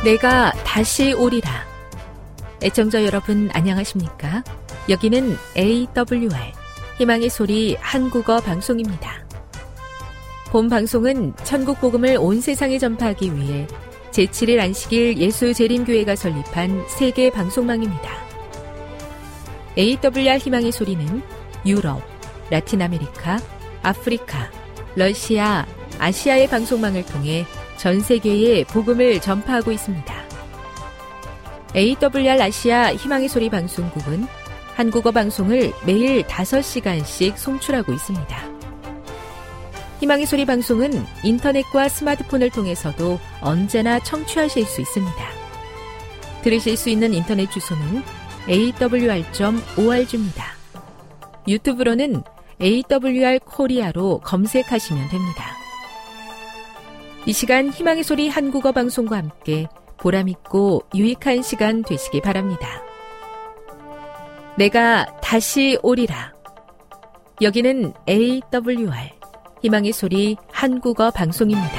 내가 다시 오리라. 애청자 여러분 안녕하십니까? 여기는 AWR 희망의 소리 한국어 방송입니다. 본 방송은 천국 복음을 온 세상에 전파하기 위해 제7일 안식일 예수재림교회가 설립한 세계 방송망입니다. AWR 희망의 소리는 유럽, 라틴 아메리카, 아프리카, 러시아, 아시아의 방송망을 통해 전 세계에 복음을 전파하고 있습니다. AWR 아시아 희망의 소리 방송국은 한국어 방송을 매일 5시간씩 송출하고 있습니다. 희망의 소리 방송은 인터넷과 스마트폰을 통해서도 언제나 청취하실 수 있습니다. 들으실 수 있는 인터넷 주소는 awr.org입니다. 유튜브로는 AWR 코리아로 검색하시면 됩니다. 이 시간 희망의 소리 한국어 방송과 함께 보람있고 유익한 시간 되시기 바랍니다. 내가 다시 오리라. 여기는 AWR 희망의 소리 한국어 방송입니다.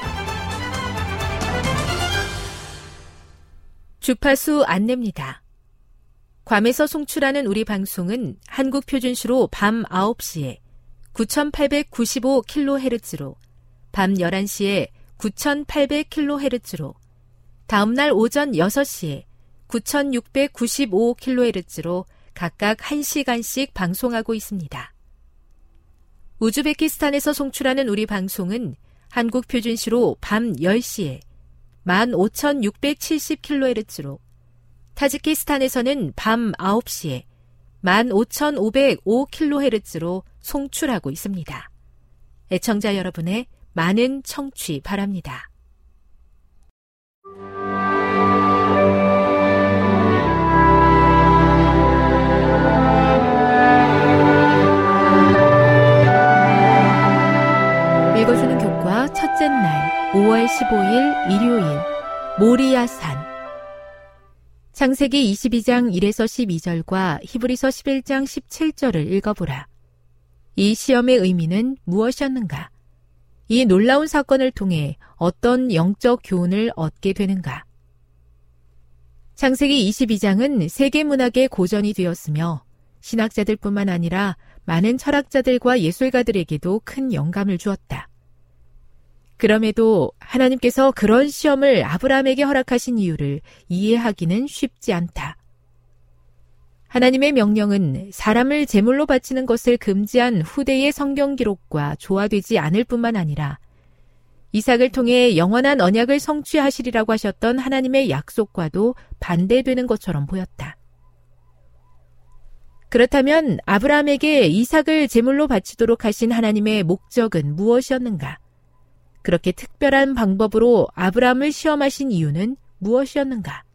주파수 안내입니다. 괌에서 송출하는 우리 방송은 한국 표준시로 밤 9시에 9895kHz로 밤 11시에 9800kHz로 다음날 오전 6시에 9695kHz로 각각 1시간씩 방송하고 있습니다. 우즈베키스탄에서 송출하는 우리 방송은 한국 표준시로 밤 10시에 15670kHz로 타지키스탄에서는 밤 9시에 15505kHz로 송출하고 있습니다. 애청자 여러분의 많은 청취 바랍니다. 읽어주는 교과 첫째 날 5월 15일 일요일 모리아산 창세기 22장 1에서 12절과 히브리서 11장 17절을 읽어보라. 이 시험의 의미는 무엇이었는가? 이 놀라운 사건을 통해 어떤 영적 교훈을 얻게 되는가? 창세기 22장은 세계문학의 고전이 되었으며 신학자들뿐만 아니라 많은 철학자들과 예술가들에게도 큰 영감을 주었다. 그럼에도 하나님께서 그런 시험을 아브라함에게 허락하신 이유를 이해하기는 쉽지 않다. 하나님의 명령은 사람을 제물로 바치는 것을 금지한 후대의 성경 기록과 조화되지 않을 뿐만 아니라 이삭을 통해 영원한 언약을 성취하시리라고 하셨던 하나님의 약속과도 반대되는 것처럼 보였다. 그렇다면 아브라함에게 이삭을 제물로 바치도록 하신 하나님의 목적은 무엇이었는가? 그렇게 특별한 방법으로 아브라함을 시험하신 이유는 무엇이었는가?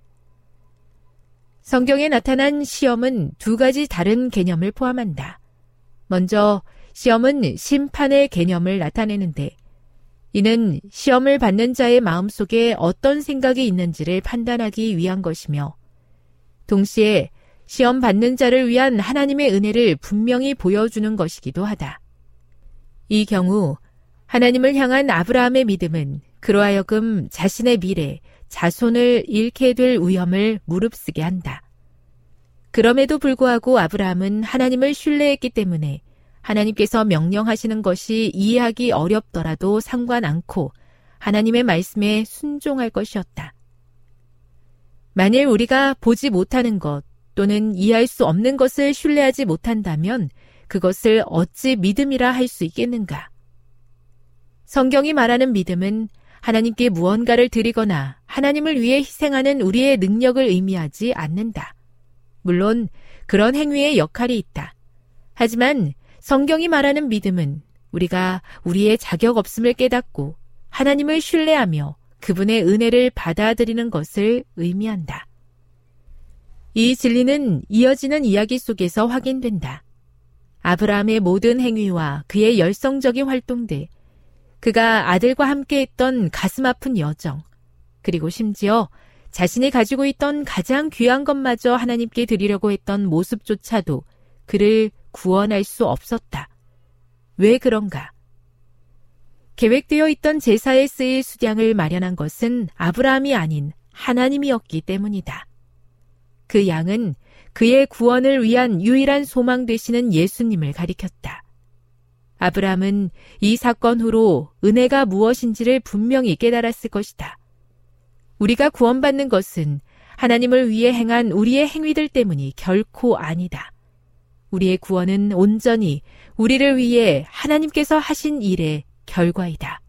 성경에 나타난 시험은 두 가지 다른 개념을 포함한다. 먼저 시험은 심판의 개념을 나타내는데 이는 시험을 받는 자의 마음속에 어떤 생각이 있는지를 판단하기 위한 것이며 동시에 시험 받는 자를 위한 하나님의 은혜를 분명히 보여주는 것이기도 하다. 이 경우 하나님을 향한 아브라함의 믿음은 그로 하여금 자신의 미래, 자손을 잃게 될 위험을 무릅쓰게 한다. 그럼에도 불구하고 아브라함은 하나님을 신뢰했기 때문에 하나님께서 명령하시는 것이 이해하기 어렵더라도 상관 않고 하나님의 말씀에 순종할 것이었다. 만일 우리가 보지 못하는 것 또는 이해할 수 없는 것을 신뢰하지 못한다면 그것을 어찌 믿음이라 할 수 있겠는가? 성경이 말하는 믿음은 하나님께 무언가를 드리거나 하나님을 위해 희생하는 우리의 능력을 의미하지 않는다. 물론 그런 행위의 역할이 있다. 하지만 성경이 말하는 믿음은 우리가 우리의 자격 없음을 깨닫고 하나님을 신뢰하며 그분의 은혜를 받아들이는 것을 의미한다. 이 진리는 이어지는 이야기 속에서 확인된다. 아브라함의 모든 행위와 그의 열성적인 활동들, 그가 아들과 함께했던 가슴 아픈 여정, 그리고 심지어 자신이 가지고 있던 가장 귀한 것마저 하나님께 드리려고 했던 모습조차도 그를 구원할 수 없었다. 왜 그런가? 계획되어 있던 제사에 쓰일 수량을 마련한 것은 아브라함이 아닌 하나님이었기 때문이다. 그 양은 그의 구원을 위한 유일한 소망 되시는 예수님을 가리켰다. 아브라함은 이 사건 후로 은혜가 무엇인지를 분명히 깨달았을 것이다. 우리가 구원받는 것은 하나님을 위해 행한 우리의 행위들 때문이 결코 아니다. 우리의 구원은 온전히 우리를 위해 하나님께서 하신 일의 결과이다.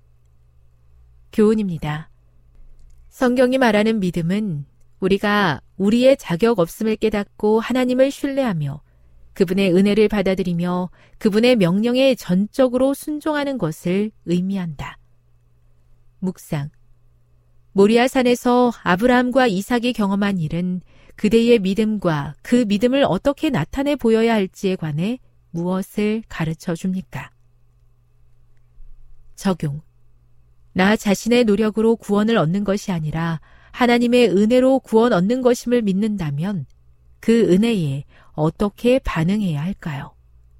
교훈입니다. 성경이 말하는 믿음은 우리가 우리의 자격 없음을 깨닫고 하나님을 신뢰하며 그분의 은혜를 받아들이며 그분의 명령에 전적으로 순종하는 것을 의미한다. 묵상. 모리아산에서 아브라함과 이삭이 경험한 일은 그대의 믿음과 그 믿음을 어떻게 나타내 보여야 할지에 관해 무엇을 가르쳐 줍니까? 적용. 나 자신의 노력으로 구원을 얻는 것이 아니라 하나님의 은혜로 구원 얻는 것임을 믿는다면 그 은혜에 어떻게 반응해야 할까요?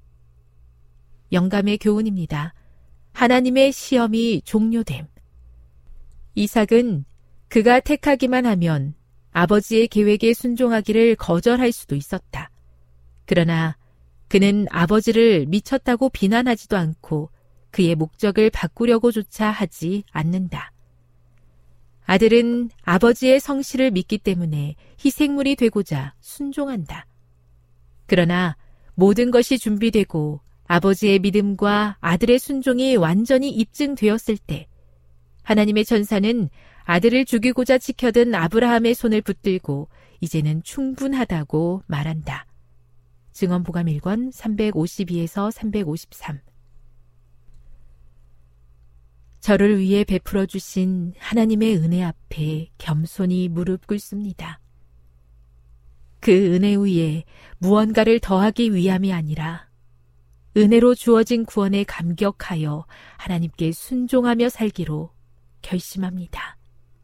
영감의 교훈입니다. 하나님의 시험이 종료됨. 이삭은 그가 택하기만 하면 아버지의 계획에 순종하기를 거절할 수도 있었다. 그러나 그는 아버지를 미쳤다고 비난하지도 않고 그의 목적을 바꾸려고조차 하지 않는다. 아들은 아버지의 성실을 믿기 때문에 희생물이 되고자 순종한다. 그러나 모든 것이 준비되고 아버지의 믿음과 아들의 순종이 완전히 입증되었을 때 하나님의 천사는 아들을 죽이고자 지켜든 아브라함의 손을 붙들고 이제는 충분하다고 말한다. 증언보감 1권 352에서 353. 저를 위해 베풀어 주신 하나님의 은혜 앞에 겸손히 무릎 꿇습니다. 그 은혜 위에 무언가를 더하기 위함이 아니라 은혜로 주어진 구원에 감격하여 하나님께 순종하며 살기로 결심합니다.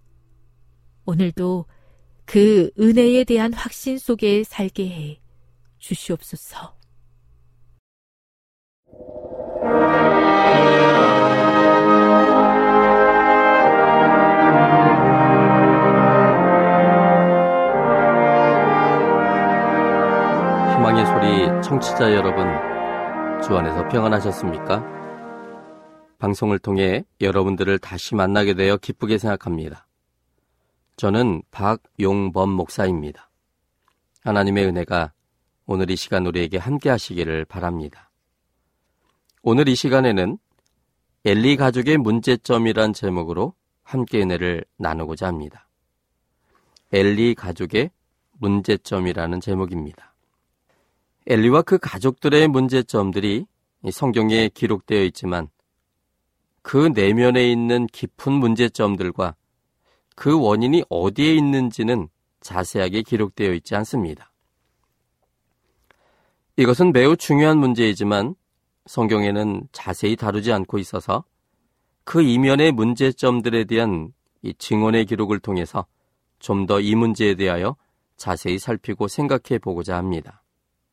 오늘도 그 은혜에 대한 확신 속에 살게 해 주시옵소서. 희망의 소리 청취자 여러분, 주 안에서 평안하셨습니까? 방송을 통해 여러분들을 다시 만나게 되어 기쁘게 생각합니다. 저는 박용범 목사입니다. 하나님의 은혜가 오늘 이 시간 우리에게 함께 하시기를 바랍니다. 오늘 이 시간에는 엘리 가족의 문제점이란 제목으로 함께 은혜를 나누고자 합니다. 엘리 가족의 문제점이라는 제목입니다. 엘리와 그 가족들의 문제점들이 성경에 기록되어 있지만 그 내면에 있는 깊은 문제점들과 그 원인이 어디에 있는지는 자세하게 기록되어 있지 않습니다. 이것은 매우 중요한 문제이지만 성경에는 자세히 다루지 않고 있어서 그 이면의 문제점들에 대한 이 증언의 기록을 통해서 좀 더 이 문제에 대하여 자세히 살피고 생각해 보고자 합니다.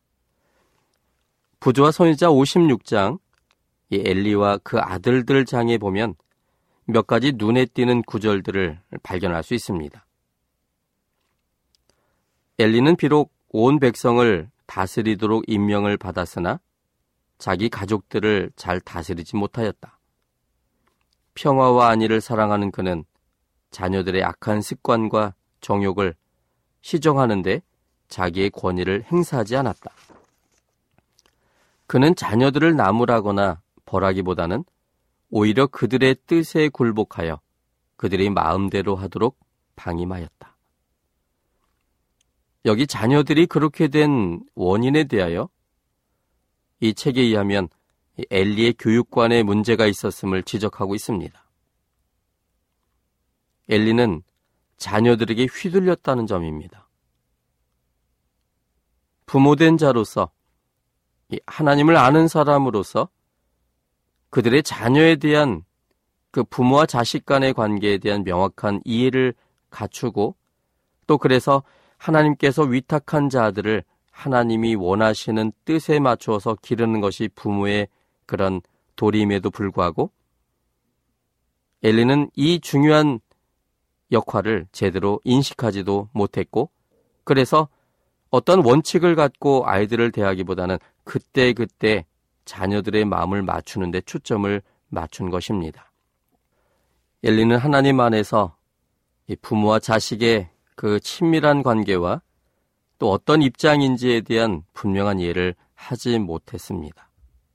부조와 선지자 56장 이 엘리와 그 아들들 장에 보면 몇 가지 눈에 띄는 구절들을 발견할 수 있습니다. 엘리는 비록 온 백성을 다스리도록 임명을 받았으나 자기 가족들을 잘 다스리지 못하였다. 평화와 안위를 사랑하는 그는 자녀들의 악한 습관과 정욕을 시정하는데 자기의 권위를 행사하지 않았다. 그는 자녀들을 나무라거나 벌하기보다는 오히려 그들의 뜻에 굴복하여 그들의 마음대로 하도록 방임하였다. 여기 자녀들이 그렇게 된 원인에 대하여 이 책에 의하면 엘리의 교육관에 문제가 있었음을 지적하고 있습니다. 엘리는 자녀들에게 휘둘렸다는 점입니다. 부모된 자로서, 하나님을 아는 사람으로서 그들의 자녀에 대한 그 부모와 자식 간의 관계에 대한 명확한 이해를 갖추고 또 그래서 하나님께서 위탁한 자들을 하나님이 원하시는 뜻에 맞추어서 기르는 것이 부모의 그런 도리임에도 불구하고 엘리는 이 중요한 역할을 제대로 인식하지도 못했고, 그래서 어떤 원칙을 갖고 아이들을 대하기보다는 그때그때 자녀들의 마음을 맞추는 데 초점을 맞춘 것입니다. 엘리는 하나님 안에서 부모와 자식의 그 친밀한 관계와 또 어떤 입장인지에 대한 분명한 이해를 하지 못했습니다.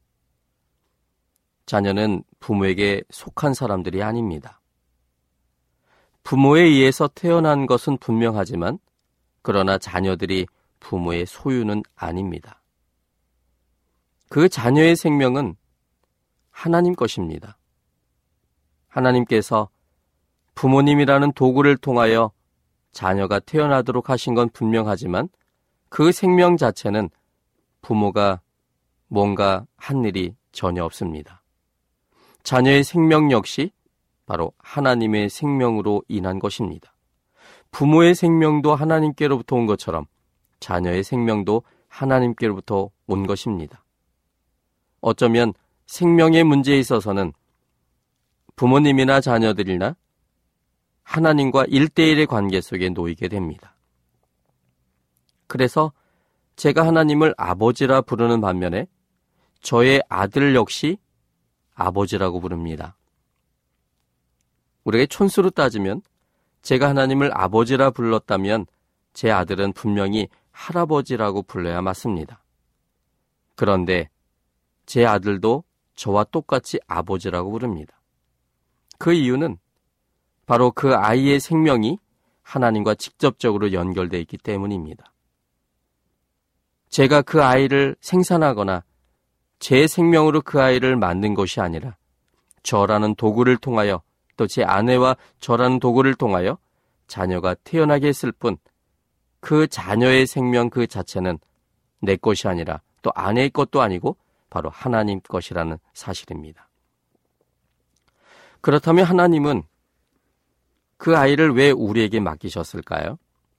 자녀는 부모에게 속한 사람들이 아닙니다. 부모에 의해서 태어난 것은 분명하지만 그러나 자녀들이 부모의 소유는 아닙니다. 그 자녀의 생명은 하나님 것입니다. 하나님께서 부모님이라는 도구를 통하여 자녀가 태어나도록 하신 건 분명하지만 그 생명 자체는 부모가 뭔가 한 일이 전혀 없습니다. 자녀의 생명 역시 바로 하나님의 생명으로 인한 것입니다. 부모의 생명도 하나님께로부터 온 것처럼 자녀의 생명도 하나님께로부터 온 것입니다. 어쩌면 생명의 문제에 있어서는 부모님이나 자녀들이나 하나님과 1대1의 관계 속에 놓이게 됩니다. 그래서 제가 하나님을 아버지라 부르는 반면에 저의 아들 역시 아버지라고 부릅니다. 우리가 촌수로 따지면 제가 하나님을 아버지라 불렀다면 제 아들은 분명히 할아버지라고 불러야 맞습니다. 그런데 제 아들도 저와 똑같이 아버지라고 부릅니다. 그 이유는 바로 그 아이의 생명이 하나님과 직접적으로 연결되어 있기 때문입니다. 제가 그 아이를 생산하거나 제 생명으로 그 아이를 만든 것이 아니라 저라는 도구를 통하여 또 제 아내와 저라는 도구를 통하여 자녀가 태어나게 했을 뿐 그 자녀의 생명 그 자체는 내 것이 아니라 또 아내의 것도 아니고 바로 하나님 것이라는 사실입니다. 그렇다면 하나님은 그 아이를 왜 우리에게 맡기셨을까요?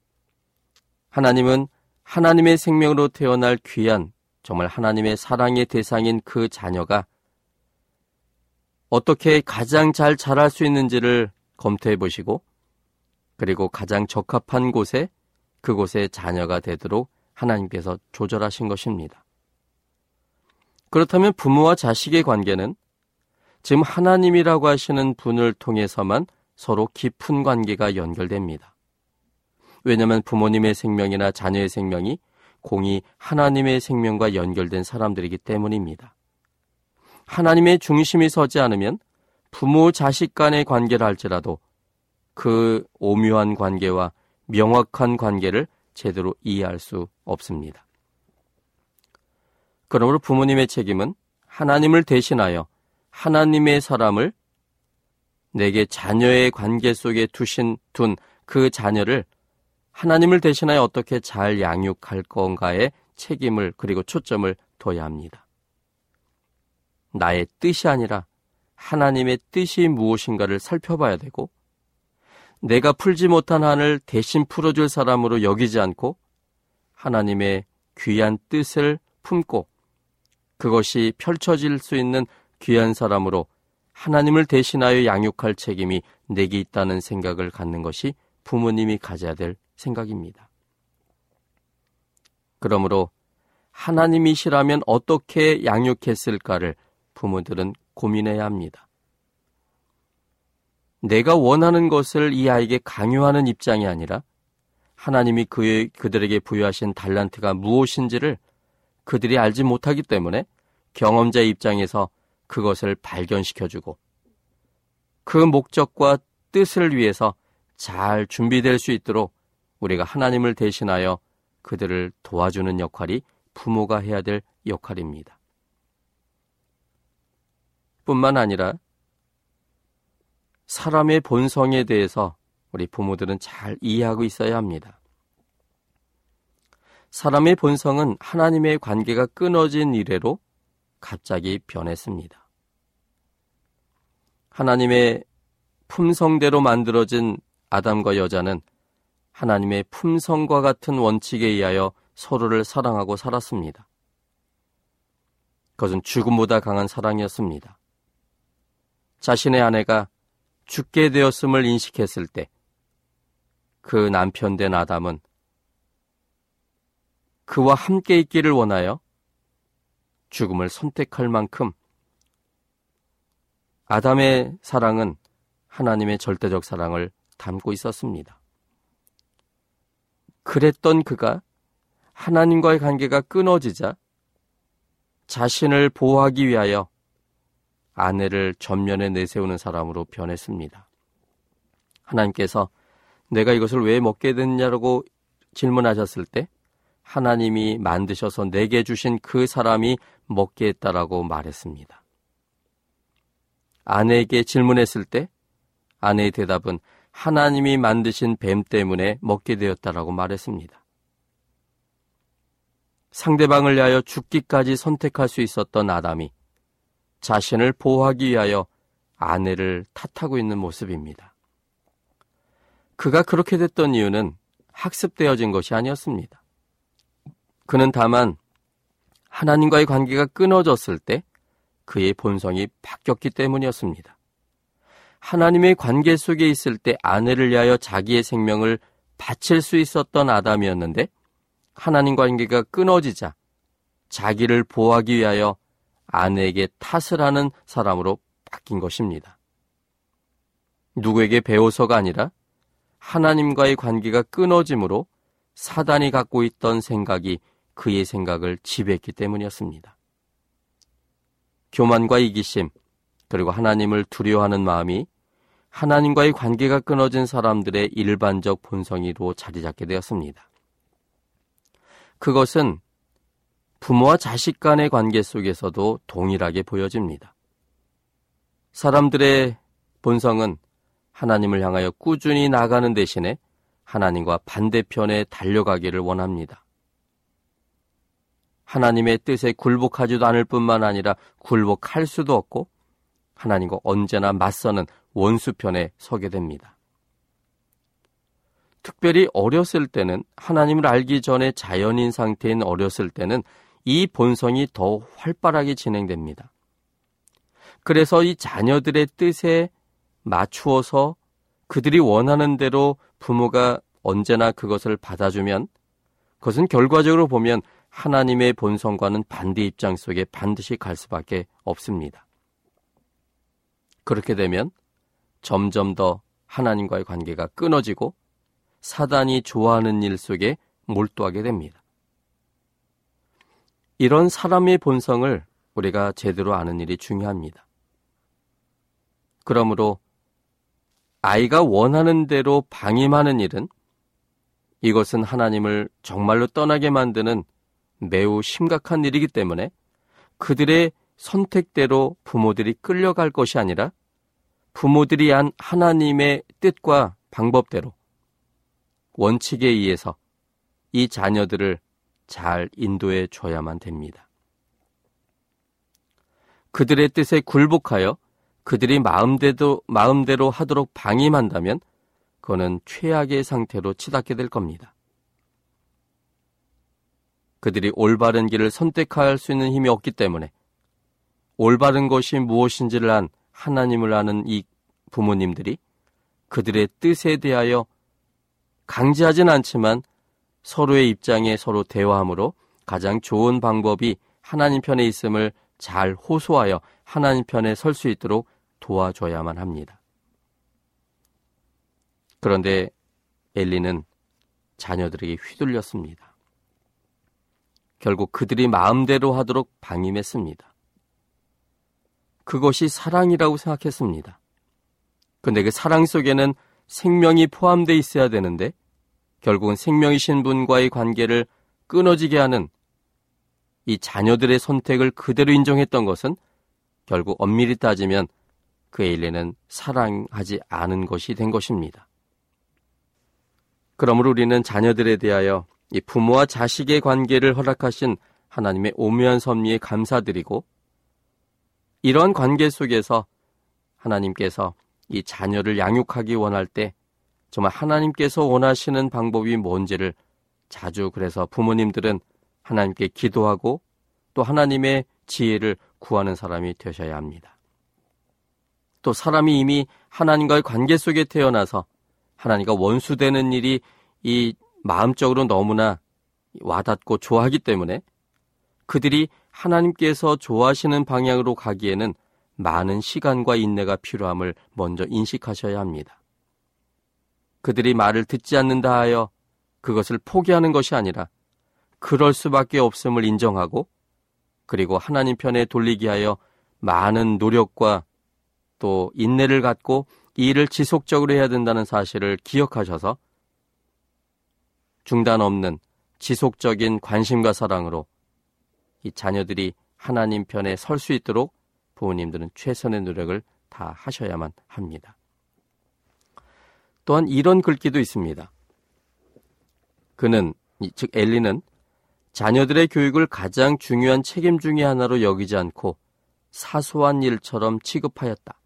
하나님은 하나님의 생명으로 태어날 귀한 정말 하나님의 사랑의 대상인 그 자녀가 어떻게 가장 잘 자랄 수 있는지를 검토해 보시고 그리고 가장 적합한 곳에 그곳에 자녀가 되도록 하나님께서 조절하신 것입니다. 그렇다면 부모와 자식의 관계는 지금 하나님이라고 하시는 분을 통해서만 서로 깊은 관계가 연결됩니다. 왜냐하면 부모님의 생명이나 자녀의 생명이 공히 하나님의 생명과 연결된 사람들이기 때문입니다. 하나님의 중심이 서지 않으면 부모 자식 간의 관계를 할지라도 그 오묘한 관계와 명확한 관계를 제대로 이해할 수 없습니다. 그러므로 부모님의 책임은 하나님을 대신하여 하나님의 사람을 내게 자녀의 관계 속에 둔 그 자녀를 하나님을 대신하여 어떻게 잘 양육할 건가에 책임을 그리고 초점을 둬야 합니다. 나의 뜻이 아니라 하나님의 뜻이 무엇인가를 살펴봐야 되고 내가 풀지 못한 한을 대신 풀어줄 사람으로 여기지 않고 하나님의 귀한 뜻을 품고 그것이 펼쳐질 수 있는 귀한 사람으로 하나님을 대신하여 양육할 책임이 내게 있다는 생각을 갖는 것이 부모님이 가져야 될 생각입니다. 그러므로 하나님이시라면 어떻게 양육했을까를 부모들은 고민해야 합니다. 내가 원하는 것을 이 아이에게 강요하는 입장이 아니라 하나님이 그들에게 부여하신 달란트가 무엇인지를 그들이 알지 못하기 때문에 경험자의 입장에서 그것을 발견시켜주고 그 목적과 뜻을 위해서 잘 준비될 수 있도록 우리가 하나님을 대신하여 그들을 도와주는 역할이 부모가 해야 될 역할입니다. 뿐만 아니라 사람의 본성에 대해서 우리 부모들은 잘 이해하고 있어야 합니다. 사람의 본성은 하나님의 관계가 끊어진 이래로 갑자기 변했습니다. 하나님의 품성대로 만들어진 아담과 여자는 하나님의 품성과 같은 원칙에 의하여 서로를 사랑하고 살았습니다. 그것은 죽음보다 강한 사랑이었습니다. 자신의 아내가 죽게 되었음을 인식했을 때 그 남편 된 아담은 그와 함께 있기를 원하여 죽음을 선택할 만큼 아담의 사랑은 하나님의 절대적 사랑을 담고 있었습니다. 그랬던 그가 하나님과의 관계가 끊어지자 자신을 보호하기 위하여 아내를 전면에 내세우는 사람으로 변했습니다. 하나님께서 내가 이것을 왜 먹게 됐냐고 질문하셨을 때 하나님이 만드셔서 내게 주신 그 사람이 먹게 했다라고 말했습니다. 아내에게 질문했을 때 아내의 대답은 하나님이 만드신 뱀 때문에 먹게 되었다라고 말했습니다. 상대방을 위하여 죽기까지 선택할 수 있었던 아담이 자신을 보호하기 위하여 아내를 탓하고 있는 모습입니다. 그가 그렇게 됐던 이유는 학습되어진 것이 아니었습니다. 그는 다만 하나님과의 관계가 끊어졌을 때 그의 본성이 바뀌었기 때문이었습니다. 하나님의 관계 속에 있을 때 아내를 위하여 자기의 생명을 바칠 수 있었던 아담이었는데 하나님과 관계가 끊어지자 자기를 보호하기 위하여 아내에게 탓을 하는 사람으로 바뀐 것입니다. 누구에게 배워서가 아니라 하나님과의 관계가 끊어짐으로 사단이 갖고 있던 생각이 그의 생각을 지배했기 때문이었습니다. 교만과 이기심, 그리고 하나님을 두려워하는 마음이 하나님과의 관계가 끊어진 사람들의 일반적 본성으로 자리 잡게 되었습니다. 그것은 부모와 자식 간의 관계 속에서도 동일하게 보여집니다. 사람들의 본성은 하나님을 향하여 꾸준히 나가는 대신에 하나님과 반대편에 달려가기를 원합니다. 하나님의 뜻에 굴복하지도 않을 뿐만 아니라 굴복할 수도 없고 하나님과 언제나 맞서는 원수편에 서게 됩니다. 특별히 어렸을 때는 하나님을 알기 전에 자연인 상태인 어렸을 때는 이 본성이 더 활발하게 진행됩니다. 그래서 이 자녀들의 뜻에 맞추어서 그들이 원하는 대로 부모가 언제나 그것을 받아주면 그것은 결과적으로 보면 하나님의 본성과는 반대 입장 속에 반드시 갈 수밖에 없습니다. 그렇게 되면 점점 더 하나님과의 관계가 끊어지고 사단이 좋아하는 일 속에 몰두하게 됩니다. 이런 사람의 본성을 우리가 제대로 아는 일이 중요합니다. 그러므로 아이가 원하는 대로 방임하는 일은 이것은 하나님을 정말로 떠나게 만드는 매우 심각한 일이기 때문에 그들의 선택대로 부모들이 끌려갈 것이 아니라 부모들이 한 하나님의 뜻과 방법대로 원칙에 의해서 이 자녀들을 잘 인도해 줘야만 됩니다. 그들의 뜻에 굴복하여 그들이 마음대로 하도록 방임한다면 그거는 최악의 상태로 치닫게 될 겁니다. 그들이 올바른 길을 선택할 수 있는 힘이 없기 때문에 올바른 것이 무엇인지를 안 하나님을 아는 이 부모님들이 그들의 뜻에 대하여 강제하진 않지만 서로의 입장에 서로 대화함으로 가장 좋은 방법이 하나님 편에 있음을 잘 호소하여 하나님 편에 설 수 있도록 도와줘야만 합니다. 그런데 엘리는 자녀들에게 휘둘렸습니다. 결국 그들이 마음대로 하도록 방임했습니다. 그것이 사랑이라고 생각했습니다. 그런데 그 사랑 속에는 생명이 포함되어 있어야 되는데 결국은 생명이신 분과의 관계를 끊어지게 하는 이 자녀들의 선택을 그대로 인정했던 것은 결국 엄밀히 따지면 그 엘리는 사랑하지 않은 것이 된 것입니다. 그러므로 우리는 자녀들에 대하여 이 부모와 자식의 관계를 허락하신 하나님의 오묘한 섭리에 감사드리고 이런 관계 속에서 하나님께서 이 자녀를 양육하기 원할 때 정말 하나님께서 원하시는 방법이 뭔지를 자주 그래서 부모님들은 하나님께 기도하고 또 하나님의 지혜를 구하는 사람이 되셔야 합니다. 또 사람이 이미 하나님과의 관계 속에 태어나서 하나님과 원수되는 일이 이 마음적으로 너무나 와닿고 좋아하기 때문에 그들이 하나님께서 좋아하시는 방향으로 가기에는 많은 시간과 인내가 필요함을 먼저 인식하셔야 합니다. 그들이 말을 듣지 않는다 하여 그것을 포기하는 것이 아니라 그럴 수밖에 없음을 인정하고 그리고 하나님 편에 돌리기 위하여 많은 노력과 또 인내를 갖고 이 일을 지속적으로 해야 된다는 사실을 기억하셔서 중단 없는 지속적인 관심과 사랑으로 이 자녀들이 하나님 편에 설 수 있도록 부모님들은 최선의 노력을 다 하셔야만 합니다. 또한 이런 글귀도 있습니다. 그는, 즉 엘리는 자녀들의 교육을 가장 중요한 책임 중의 하나로 여기지 않고 사소한 일처럼 취급하였다.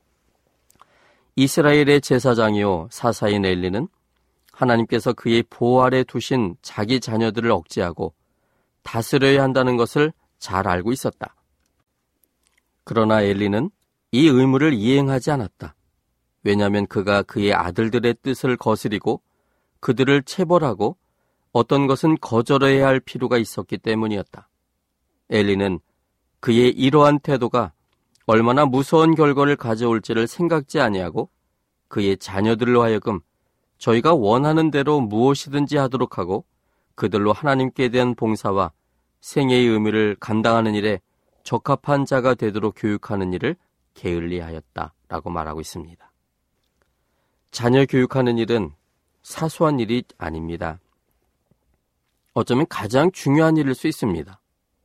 이스라엘의 제사장이요 사사인 엘리는 하나님께서 그의 보호 아래 두신 자기 자녀들을 억제하고 다스려야 한다는 것을 잘 알고 있었다. 그러나 엘리는 이 의무를 이행하지 않았다. 왜냐하면 그가 그의 아들들의 뜻을 거스리고 그들을 체벌하고 어떤 것은 거절해야 할 필요가 있었기 때문이었다. 엘리는 그의 이러한 태도가 얼마나 무서운 결과를 가져올지를 생각지 아니하고 그의 자녀들로 하여금 저희가 원하는 대로 무엇이든지 하도록 하고 그들로 하나님께 대한 봉사와 생애의 의미를 감당하는 일에 적합한 자가 되도록 교육하는 일을 게을리하였다라고 말하고 있습니다. 자녀 교육하는 일은 사소한 일이 아닙니다. 어쩌면 가장 중요한 일일 수 있습니다.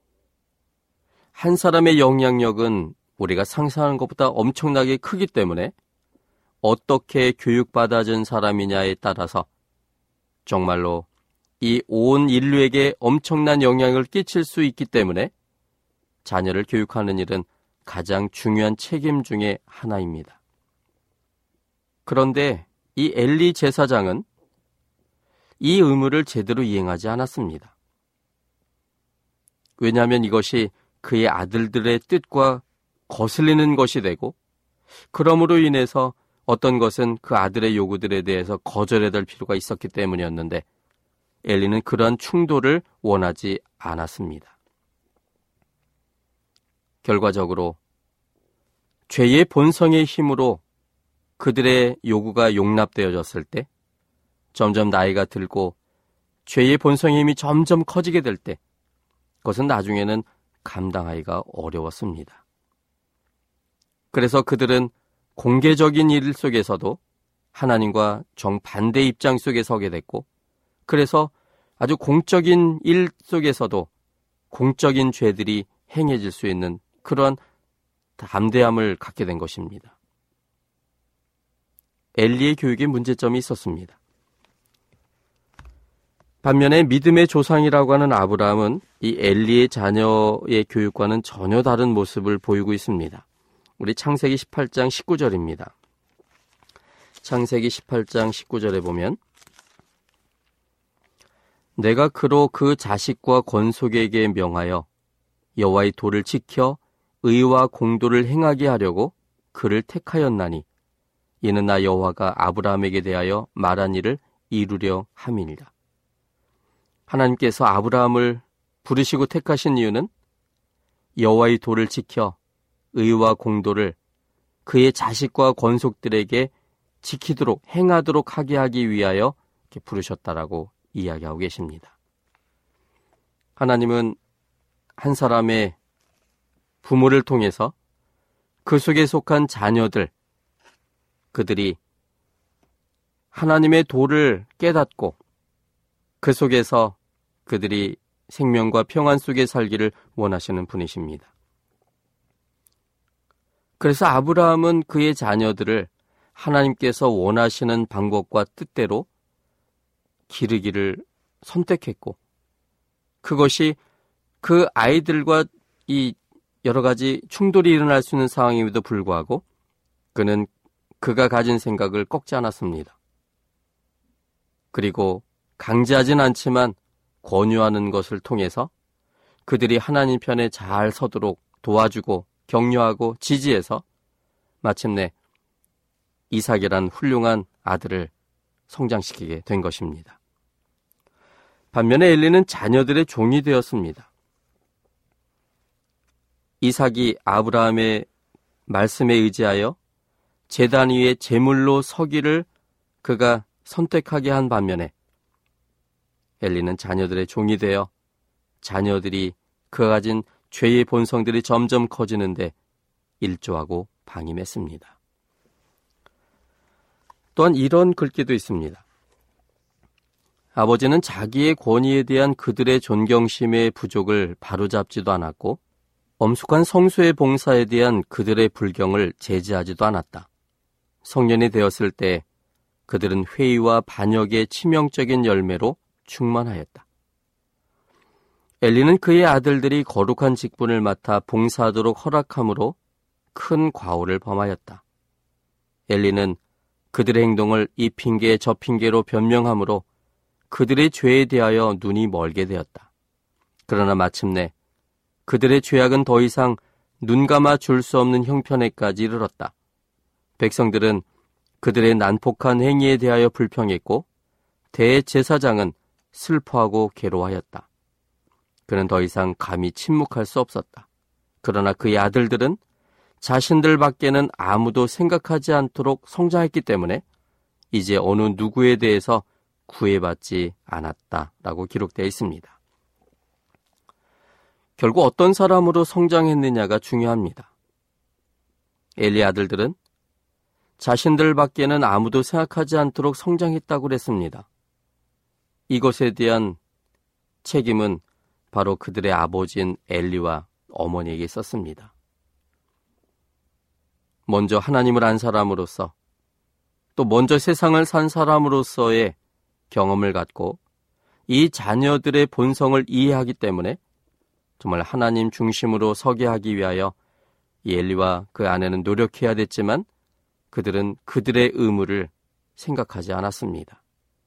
한 사람의 영향력은 우리가 상상하는 것보다 엄청나게 크기 때문에 어떻게 교육받아진 사람이냐에 따라서 정말로 이 온 인류에게 엄청난 영향을 끼칠 수 있기 때문에 자녀를 교육하는 일은 가장 중요한 책임 중에 하나입니다. 그런데 이 엘리 제사장은 이 의무를 제대로 이행하지 않았습니다. 왜냐하면 이것이 그의 아들들의 뜻과 거슬리는 것이 되고 그러므로 인해서 어떤 것은 그 아들의 요구들에 대해서 거절해야 될 필요가 있었기 때문이었는데 엘리는 그러한 충돌을 원하지 않았습니다. 결과적으로 죄의 본성의 힘으로 그들의 요구가 용납되어졌을 때 점점 나이가 들고 죄의 본성의 힘이 점점 커지게 될 때 그것은 나중에는 감당하기가 어려웠습니다. 그래서 그들은 공개적인 일 속에서도 하나님과 정반대 입장 속에 서게 됐고 그래서 아주 공적인 일 속에서도 공적인 죄들이 행해질 수 있는 그러한 담대함을 갖게 된 것입니다. 엘리의 교육에 문제점이 있었습니다. 반면에 믿음의 조상이라고 하는 아브라함은 이 엘리의 자녀의 교육과는 전혀 다른 모습을 보이고 있습니다. 우리 창세기 18장 19절입니다. 창세기 18장 19절에 보면 내가 그로 그 자식과 권속에게 명하여 여호와의 도를 지켜 의와 공도를 행하게 하려고 그를 택하였나니 이는 나 여호와가 아브라함에게 대하여 말한 일을 이루려 함이니라. 하나님께서 아브라함을 부르시고 택하신 이유는 여호와의 도를 지켜 의와 공도를 그의 자식과 권속들에게 지키도록 행하도록 하게 하기 위하여 이렇게 부르셨다라고 이야기하고 계십니다. 하나님은 한 사람의 부모를 통해서 그 속에 속한 자녀들, 그들이 하나님의 도를 깨닫고 그 속에서 그들이 생명과 평안 속에 살기를 원하시는 분이십니다. 그래서 아브라함은 그의 자녀들을 하나님께서 원하시는 방법과 뜻대로 기르기를 선택했고 그것이 그 아이들과 이 여러 가지 충돌이 일어날 수 있는 상황임에도 불구하고 그는 그가 가진 생각을 꺾지 않았습니다. 그리고 강제하진 않지만 권유하는 것을 통해서 그들이 하나님 편에 잘 서도록 도와주고 격려하고 지지해서 마침내 이삭이란 훌륭한 아들을 성장시키게 된 것입니다. 반면에 엘리는 자녀들의 종이 되었습니다. 이삭이 아브라함의 말씀에 의지하여 제단 위에 제물로 서기를 그가 선택하게 한 반면에 엘리는 자녀들의 종이 되어 자녀들이 그가 가진 죄의 본성들이 점점 커지는데 일조하고 방임했습니다. 또한 이런 글귀도 있습니다. 아버지는 자기의 권위에 대한 그들의 존경심의 부족을 바로잡지도 않았고 엄숙한 성소의 봉사에 대한 그들의 불경을 제지하지도 않았다. 성년이 되었을 때 그들은 회의와 반역의 치명적인 열매로 충만하였다. 엘리는 그의 아들들이 거룩한 직분을 맡아 봉사하도록 허락함으로 큰 과오를 범하였다. 엘리는 그들의 행동을 이 핑계 저 핑계로 변명함으로 그들의 죄에 대하여 눈이 멀게 되었다. 그러나 마침내 그들의 죄악은 더 이상 눈 감아 줄 수 없는 형편에까지 이르렀다. 백성들은 그들의 난폭한 행위에 대하여 불평했고 대제사장은 슬퍼하고 괴로워하였다. 그는 더 이상 감히 침묵할 수 없었다. 그러나 그의 아들들은 자신들 밖에는 아무도 생각하지 않도록 성장했기 때문에 이제 어느 누구에 대해서 구애받지 않았다라고 기록되어 있습니다. 결국 어떤 사람으로 성장했느냐가 중요합니다. 엘리 아들들은 자신들 밖에는 아무도 생각하지 않도록 성장했다고 그랬습니다. 이것에 대한 책임은 바로 그들의 아버지인 엘리와 어머니에게 있었습니다. 먼저 하나님을 안 사람으로서 또 먼저 세상을 산 사람으로서의 경험을 갖고 이 자녀들의 본성을 이해하기 때문에 정말 하나님 중심으로 서게 하기 위하여 이 엘리와 그 아내는 노력해야 됐지만 그들은 그들의 의무를 생각하지 않았습니다.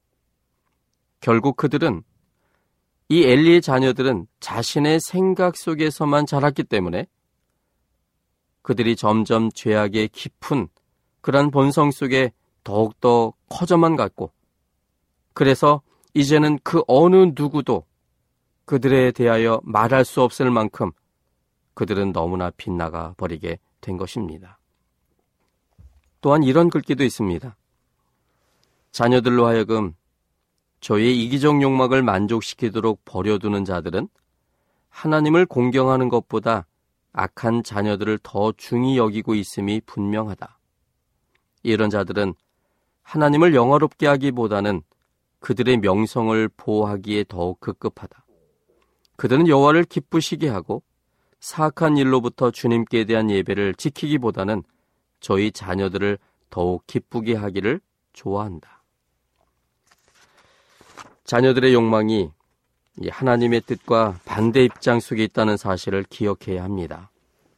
결국 그들은 이 엘리의 자녀들은 자신의 생각 속에서만 자랐기 때문에 그들이 점점 죄악의 깊은 그런 본성 속에 더욱더 커져만 갔고 그래서 이제는 그 어느 누구도 그들에 대하여 말할 수 없을 만큼 그들은 너무나 빗나가 버리게 된 것입니다. 또한 이런 글귀도 있습니다. 자녀들로 하여금 저희의 이기적 욕망을 만족시키도록 버려두는 자들은 하나님을 공경하는 것보다 악한 자녀들을 더 중히 여기고 있음이 분명하다. 이런 자들은 하나님을 영화롭게 하기보다는 그들의 명성을 보호하기에 더욱 급급하다. 그들은 여호와를 기쁘시게 하고 사악한 일로부터 주님께 대한 예배를 지키기보다는 저희 자녀들을 더욱 기쁘게 하기를 좋아한다. 자녀들의 욕망이 하나님의 뜻과 반대 입장 속에 있다는 사실을 기억해야 합니다.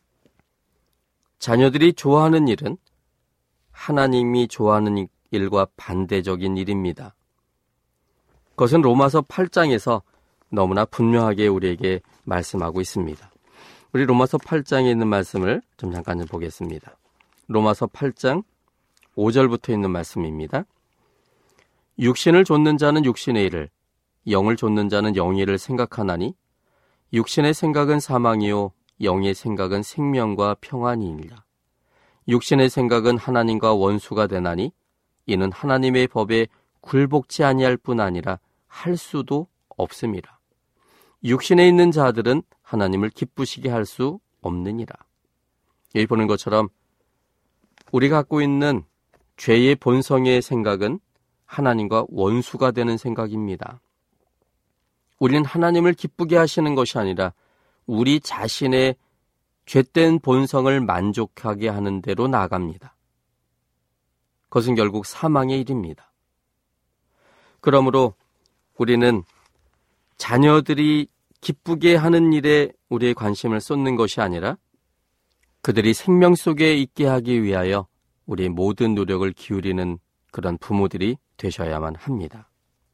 자녀들이 좋아하는 일은 하나님이 좋아하는 일과 반대적인 일입니다. 그것은 로마서 8장에서 너무나 분명하게 우리에게 말씀하고 있습니다. 우리 로마서 8장에 있는 말씀을 좀 잠깐 보겠습니다. 로마서 8장 5절부터 있는 말씀입니다. 육신을 좇는 자는 육신의 일을, 영을 좇는 자는 영의 일을 생각하나니 육신의 생각은 사망이요 영의 생각은 생명과 평안이니라. 육신의 생각은 하나님과 원수가 되나니 이는 하나님의 법에 굴복치 아니할 뿐 아니라 할 수도 없음이라. 육신에 있는 자들은 하나님을 기쁘시게 할 수 없느니라. 여기 보는 것처럼 우리가 갖고 있는 죄의 본성의 생각은 하나님과 원수가 되는 생각입니다. 우리는 하나님을 기쁘게 하시는 것이 아니라 우리 자신의 죄된 본성을 만족하게 하는 대로 나아갑니다. 그것은 결국 사망의 일입니다. 그러므로 우리는 자녀들이 기쁘게 하는 일에 우리의 관심을 쏟는 것이 아니라 그들이 생명 속에 있게 하기 위하여 우리의 모든 노력을 기울이는 그런 부모들이 되셔야만 합니다.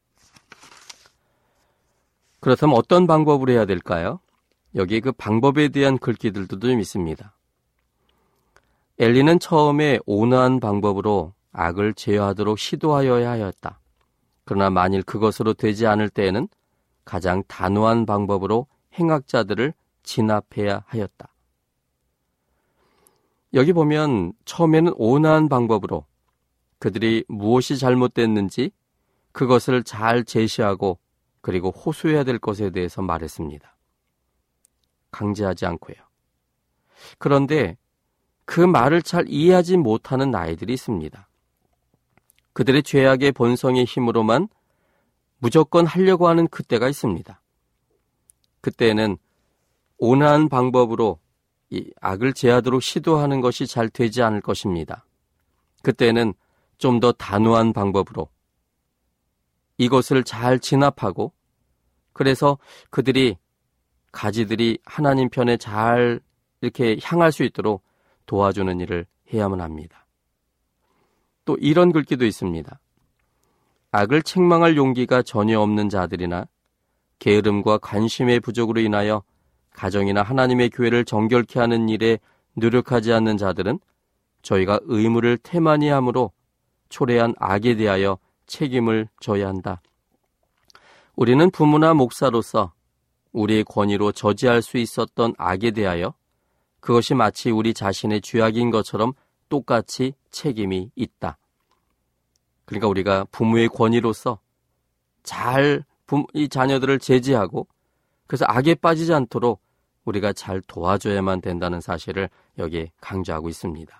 그렇다면 어떤 방법으로 해야 될까요? 여기 그 방법에 대한 글귀들도 좀 있습니다. 엘리는 처음에 온화한 방법으로 악을 제어하도록 시도하여야 하였다. 그러나 만일 그것으로 되지 않을 때에는 가장 단호한 방법으로 행악자들을 진압해야 하였다. 여기 보면 처음에는 온화한 방법으로 그들이 무엇이 잘못됐는지 그것을 잘 제시하고 그리고 호소해야 될 것에 대해서 말했습니다. 강제하지 않고요. 그런데 그 말을 잘 이해하지 못하는 아이들이 있습니다. 그들의 죄악의 본성의 힘으로만 무조건 하려고 하는 그때가 있습니다. 그때는 온화한 방법으로 이 악을 제하도록 시도하는 것이 잘 되지 않을 것입니다. 그때는 좀 더 단호한 방법으로 이것을 잘 진압하고 그래서 가지들이 하나님 편에 잘 이렇게 향할 수 있도록 도와주는 일을 해야만 합니다. 또 이런 글귀도 있습니다. 악을 책망할 용기가 전혀 없는 자들이나 게으름과 관심의 부족으로 인하여 가정이나 하나님의 교회를 정결케 하는 일에 노력하지 않는 자들은 저희가 의무를 태만히 함으로 초래한 악에 대하여 책임을 져야 한다. 우리는 부모나 목사로서 우리의 권위로 저지할 수 있었던 악에 대하여 그것이 마치 우리 자신의 죄악인 것처럼 똑같이 책임이 있다. 그러니까 우리가 부모의 권위로서 잘 이 자녀들을 제지하고 그래서 악에 빠지지 않도록 우리가 잘 도와줘야만 된다는 사실을 여기에 강조하고 있습니다.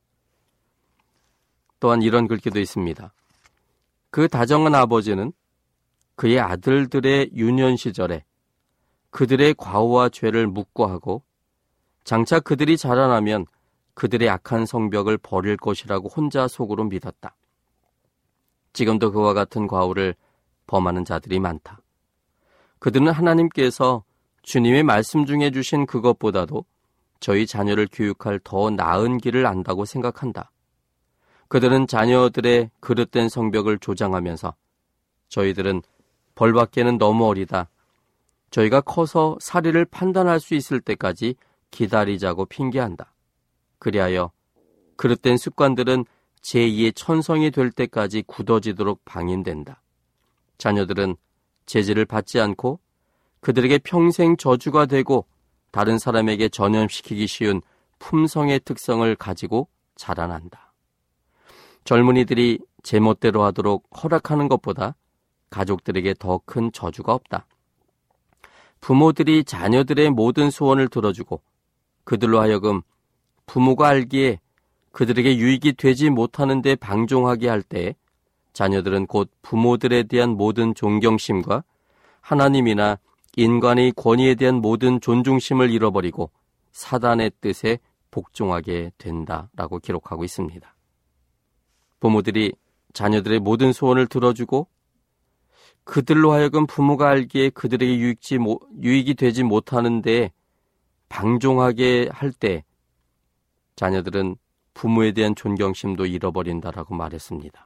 또한 이런 글귀도 있습니다. 그 다정한 아버지는 그의 아들들의 유년 시절에 그들의 과오와 죄를 묵고하고 장차 그들이 자라나면 그들의 악한 성벽을 버릴 것이라고 혼자 속으로 믿었다. 지금도 그와 같은 과오를 범하는 자들이 많다. 그들은 하나님께서 주님의 말씀 중에 주신 그것보다도 저희 자녀를 교육할 더 나은 길을 안다고 생각한다. 그들은 자녀들의 그릇된 성벽을 조장하면서 저희들은 벌받기에는 너무 어리다. 저희가 커서 사리를 판단할 수 있을 때까지 기다리자고 핑계한다. 그리하여 그릇된 습관들은 제2의 천성이 될 때까지 굳어지도록 방임된다. 자녀들은 제지를 받지 않고 그들에게 평생 저주가 되고 다른 사람에게 전염시키기 쉬운 품성의 특성을 가지고 자라난다. 젊은이들이 제멋대로 하도록 허락하는 것보다 가족들에게 더 큰 저주가 없다. 부모들이 자녀들의 모든 소원을 들어주고 그들로 하여금 부모가 알기에 그들에게 유익이 되지 못하는 데 방종하게 할 때 자녀들은 곧 부모들에 대한 모든 존경심과 하나님이나 인간의 권위에 대한 모든 존중심을 잃어버리고 사단의 뜻에 복종하게 된다라고 기록하고 있습니다. 부모들이 자녀들의 모든 소원을 들어주고 그들로 하여금 부모가 알기에 그들에게 유익이 되지 못하는 데 방종하게 할 때 자녀들은 부모에 대한 존경심도 잃어버린다라고 말했습니다.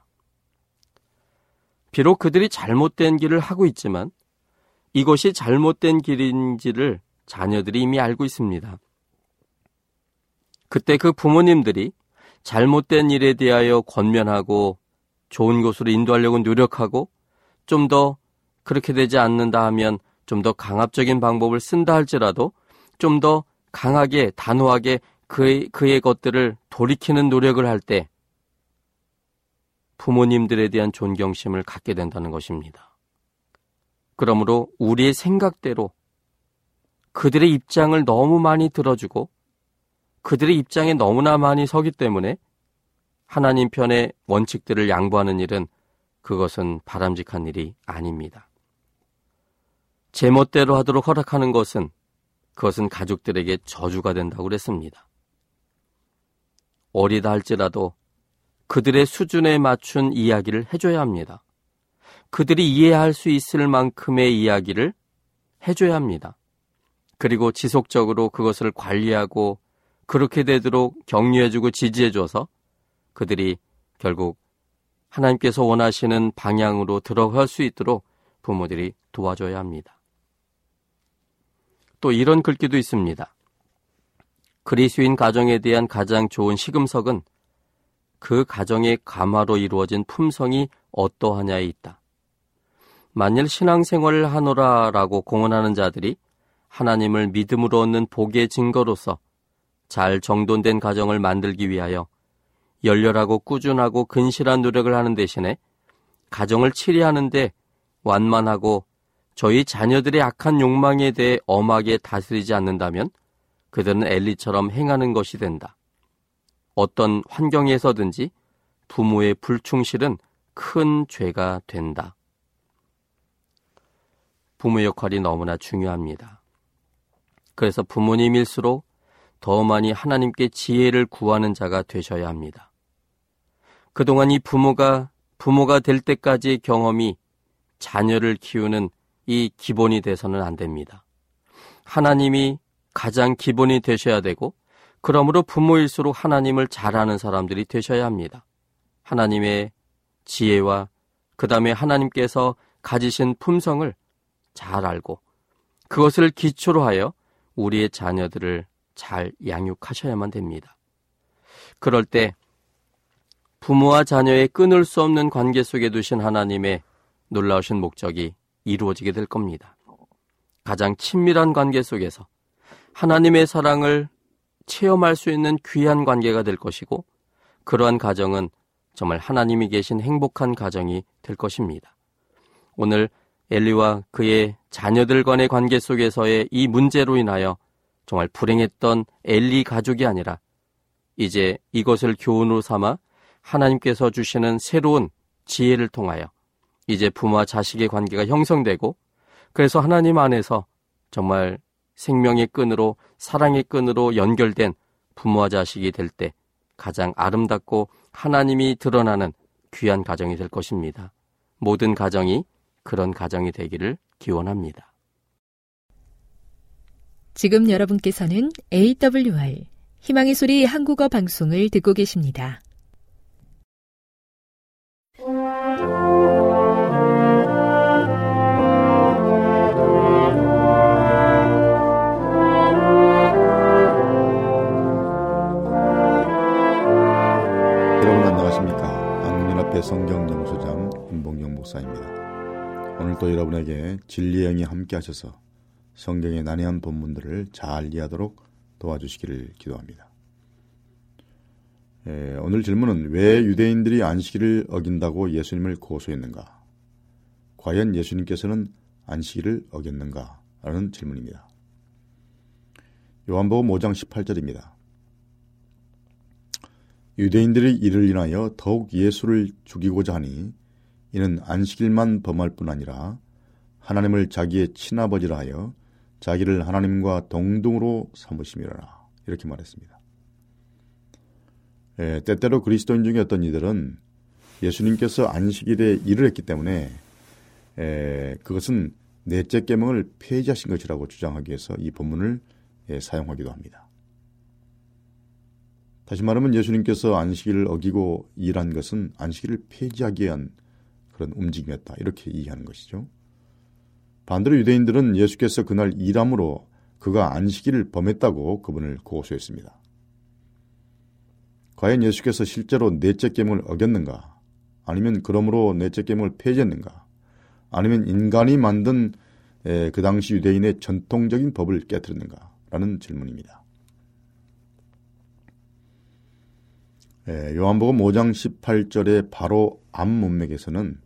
비록 그들이 잘못된 길을 하고 있지만 이것이 잘못된 길인지를 자녀들이 이미 알고 있습니다. 그때 그 부모님들이 잘못된 일에 대하여 권면하고 좋은 곳으로 인도하려고 노력하고 좀 더 그렇게 되지 않는다 하면 좀 더 강압적인 방법을 쓴다 할지라도 좀 더 강하게 단호하게 그의 것들을 돌이키는 노력을 할 때 부모님들에 대한 존경심을 갖게 된다는 것입니다. 그러므로 우리의 생각대로 그들의 입장을 너무 많이 들어주고 그들의 입장에 너무나 많이 서기 때문에 하나님 편의 원칙들을 양보하는 일은 그것은 바람직한 일이 아닙니다. 제멋대로 하도록 허락하는 것은 그것은 가족들에게 저주가 된다고 그랬습니다. 어리다 할지라도 그들의 수준에 맞춘 이야기를 해줘야 합니다. 그들이 이해할 수 있을 만큼의 이야기를 해줘야 합니다. 그리고 지속적으로 그것을 관리하고 그렇게 되도록 격려해주고 지지해줘서 그들이 결국 하나님께서 원하시는 방향으로 들어갈 수 있도록 부모들이 도와줘야 합니다. 또 이런 글귀도 있습니다. 그리스도인 가정에 대한 가장 좋은 시금석은 그 가정의 감화로 이루어진 품성이 어떠하냐에 있다. 만일 신앙생활을 하노라라고 공언하는 자들이 하나님을 믿음으로 얻는 복의 증거로서 잘 정돈된 가정을 만들기 위하여 열렬하고 꾸준하고 근실한 노력을 하는 대신에 가정을 치리하는데 완만하고 저희 자녀들의 악한 욕망에 대해 엄하게 다스리지 않는다면 그들은 엘리처럼 행하는 것이 된다. 어떤 환경에서든지 부모의 불충실은 큰 죄가 된다. 부모 역할이 너무나 중요합니다. 그래서 부모님일수록 더 많이 하나님께 지혜를 구하는 자가 되셔야 합니다. 그동안 이 부모가 될 때까지의 경험이 자녀를 키우는 이 기본이 돼서는 안 됩니다. 하나님이 가장 기본이 되셔야 되고, 그러므로 부모일수록 하나님을 잘 아는 사람들이 되셔야 합니다. 하나님의 지혜와 그 다음에 하나님께서 가지신 품성을 잘 알고 그것을 기초로 하여 우리의 자녀들을 잘 양육하셔야만 됩니다. 그럴 때 부모와 자녀의 끊을 수 없는 관계 속에 두신 하나님의 놀라우신 목적이 이루어지게 될 겁니다. 가장 친밀한 관계 속에서 하나님의 사랑을 체험할 수 있는 귀한 관계가 될 것이고, 그러한 가정은 정말 하나님이 계신 행복한 가정이 될 것입니다. 오늘 엘리와 그의 자녀들 간의 관계 속에서의 이 문제로 인하여 정말 불행했던 엘리 가족이 아니라 이제 이것을 교훈으로 삼아 하나님께서 주시는 새로운 지혜를 통하여 이제 부모와 자식의 관계가 형성되고, 그래서 하나님 안에서 정말 생명의 끈으로, 사랑의 끈으로 연결된 부모와 자식이 될 때 가장 아름답고 하나님이 드러나는 귀한 가정이 될 것입니다. 모든 가정이 그런 가정이 되기를 기원합니다. 지금 여러분께서는 AWR 희망의 소리 한국어 방송을 듣고 계십니다. 여러분 안녕하십니까? 한국연합회 성경연구소장 임봉영 목사입니다. 오늘도 여러분에게 진리의 영이 함께 하셔서 성경의 난해한 본문들을 잘 이해하도록 도와주시기를 기도합니다. 오늘 질문은 왜 유대인들이 안식일을 어긴다고 예수님을 고소했는가? 과연 예수님께서는 안식일을 어겼는가? 라는 질문입니다. 요한복음 5장 18절입니다. 유대인들이 이를 인하여 더욱 예수를 죽이고자 하니 이는 안식일만 범할 뿐 아니라 하나님을 자기의 친아버지라 하여 자기를 하나님과 동등으로 삼으심이라, 이렇게 말했습니다. 때때로 그리스도인 중에 어떤 이들은 예수님께서 안식일에 일을 했기 때문에 그것은 넷째 계명을 폐지하신 것이라고 주장하기 위해서 이 본문을 사용하기도 합니다. 다시 말하면 예수님께서 안식일을 어기고 일한 것은 안식일을 폐지하기 위한 그런 움직임이었다, 이렇게 이해하는 것이죠. 반대로 유대인들은 예수께서 그날 일함으로 그가 안식일을 범했다고 그분을 고소했습니다. 과연 예수께서 실제로 넷째 계명을 어겼는가? 아니면 그러므로 넷째 계명을 폐지했는가? 아니면 인간이 만든 그 당시 유대인의 전통적인 법을 깨뜨렸는가? 라는 질문입니다. 요한복음 5장 18절의 바로 앞 문맥에서는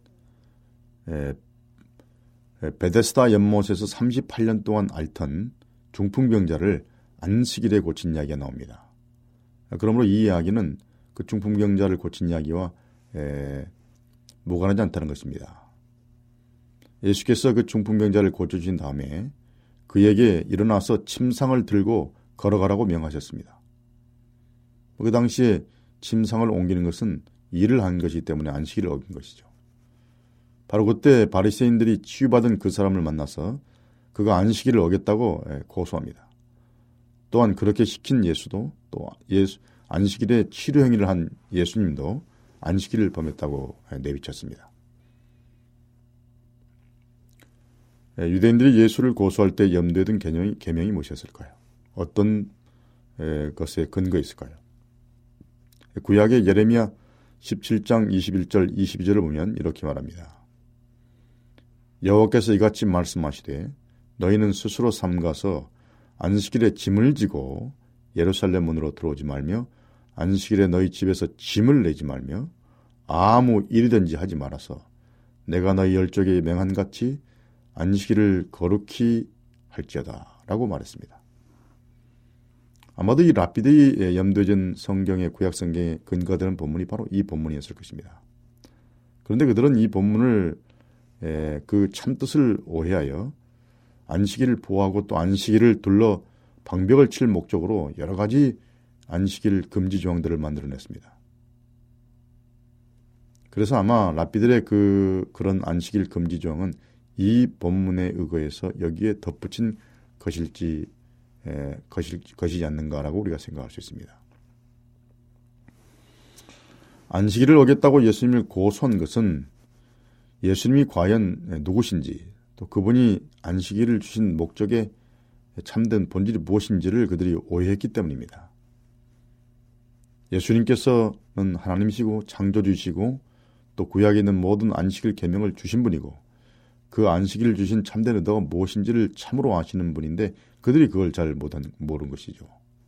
베데스다 연못에서 38년 동안 앓던 중풍병자를 안식일에 고친 이야기가 나옵니다. 그러므로 이 이야기는 그 중풍병자를 고친 이야기와 무관하지 않다는 것입니다. 예수께서 그 중풍병자를 고쳐주신 다음에 그에게 일어나서 침상을 들고 걸어가라고 명하셨습니다. 그 당시에 침상을 옮기는 것은 일을 한 것이기 때문에 안식일을 어긴 것이죠. 바로 그때 바리새인들이 치유받은 그 사람을 만나서 그가 안식일을 어겼다고 고소합니다. 또한 그렇게 시킨 예수도, 또 안식일에 치료 행위를 한 예수님도 안식일을 범했다고 내비쳤습니다. 유대인들이 예수를 고소할 때 염두에 둔 계명이 무엇이었을까요? 어떤 것에 근거에 있을까요? 구약의 예레미야 17장 21절 22절을 보면 이렇게 말합니다. 여호와께서 이같이 말씀하시되 너희는 스스로 삼가서 안식일에 짐을 지고 예루살렘 문으로 들어오지 말며 안식일에 너희 집에서 짐을 내지 말며 아무 일이든지 하지 말아서 내가 너희 열조에게 명한 같이 안식일을 거룩히 할지어다 라고 말했습니다. 아마도 이 라피드의 염두에 성경의 구약 성경에 근거되는 본문이 바로 이 본문이었을 것입니다. 그런데 그들은 이 본문을 그 참뜻을 오해하여 안식일을 보호하고 또 안식일을 둘러 방벽을 칠 목적으로 여러 가지 안식일 금지 조항들을 만들어냈습니다. 그래서 아마 라피들의 그런 안식일 금지 조항은 이 본문에 의거해서 여기에 덧붙인 것이지 않는가라고 우리가 생각할 수 있습니다. 안식일을 어겼다고 예수님을 고소한 것은 예수님이 과연 누구신지 또 그분이 안식일을 주신 목적의 참된 본질이 무엇인지를 그들이 오해했기 때문입니다. 예수님께서는 하나님이시고 창조주이시고 또 구약에 있는 모든 안식일 계명을 주신 분이고 그 안식일을 주신 참된 의도가 무엇인지를 참으로 아시는 분인데 그들이 그걸 잘 모르는 것이죠.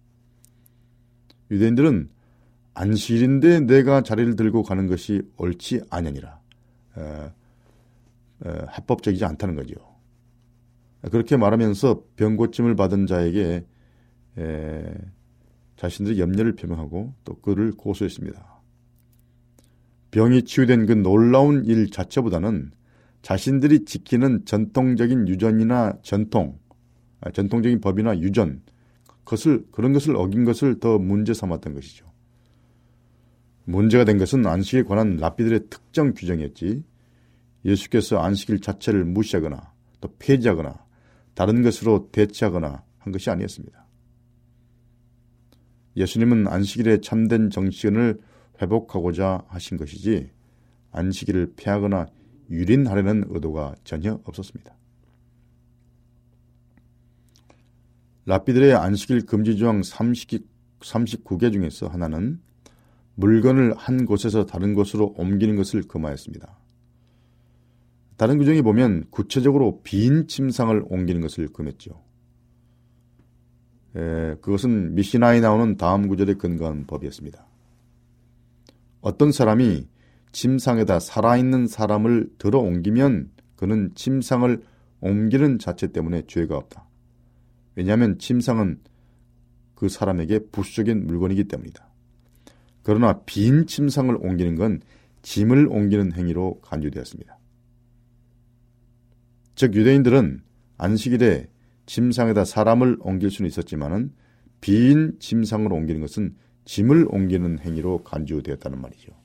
유대인들은 안식일인데 내가 자리를 들고 가는 것이 옳지 아니니라. 합법적이지 않다는 거죠. 그렇게 말하면서 병고침을 받은 자에게 자신들의 염려를 표명하고 또 그를 고소했습니다. 병이 치유된 그 놀라운 일 자체보다는 자신들이 지키는 전통적인 유전이나 전통적인 법이나 유전, 그런 것을 어긴 것을 더 문제 삼았던 것이죠. 문제가 된 것은 안식에 관한 랍비들의 특정 규정이었지 예수께서 안식일 자체를 무시하거나 또 폐지하거나 다른 것으로 대체하거나 한 것이 아니었습니다. 예수님은 안식일의 참된 정신을 회복하고자 하신 것이지 안식일을 폐하거나 유린하려는 의도가 전혀 없었습니다. 랍비들의 안식일 금지 조항 39개 중에서 하나는 물건을 한 곳에서 다른 곳으로 옮기는 것을 금하였습니다. 다른 규정에 보면 구체적으로 빈 침상을 옮기는 것을 금했죠. 그것은 미시나에 나오는 다음 구절에 근거한 법이었습니다. 어떤 사람이 침상에다 살아있는 사람을 들어 옮기면 그는 침상을 옮기는 자체 때문에 죄가 없다. 왜냐하면 침상은 그 사람에게 부수적인 물건이기 때문이다. 그러나 빈 침상을 옮기는 건 짐을 옮기는 행위로 간주되었습니다. 즉 유대인들은 안식일에 침상에다 사람을 옮길 수는 있었지만은 빈 침상을 옮기는 것은 짐을 옮기는 행위로 간주되었다는 말이죠.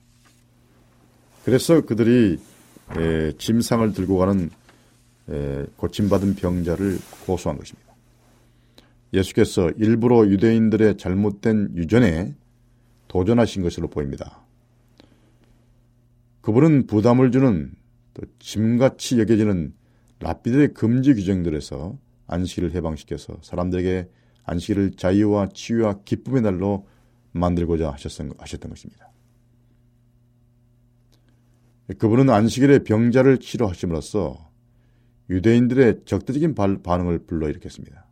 그래서 그들이 짐상을 들고 가는 고침받은 병자를 고소한 것입니다. 예수께서 일부러 유대인들의 잘못된 유전에 도전하신 것으로 보입니다. 그분은 부담을 주는 또 짐같이 여겨지는 랍비들의 금지 규정들에서 안식일을 해방시켜서 사람들에게 안식일을 자유와 치유와 기쁨의 날로 만들고자 하셨던 것입니다. 그분은 안식일에 병자를 치료하심으로써 유대인들의 적대적인 반응을 불러일으켰습니다.